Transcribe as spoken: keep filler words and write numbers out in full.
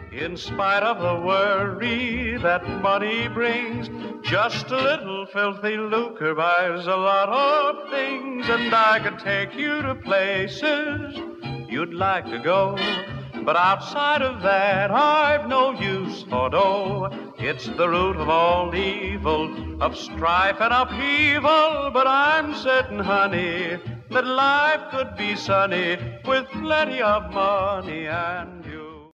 In spite of the worry that money brings, just a little filthy lucre buys a lot of things. And I could take you to places you'd like to go, but outside of that I've no use for dough. It's the root of all evil, of strife and upheaval. But I'm certain, honey, that life could be sunny with plenty of money and you.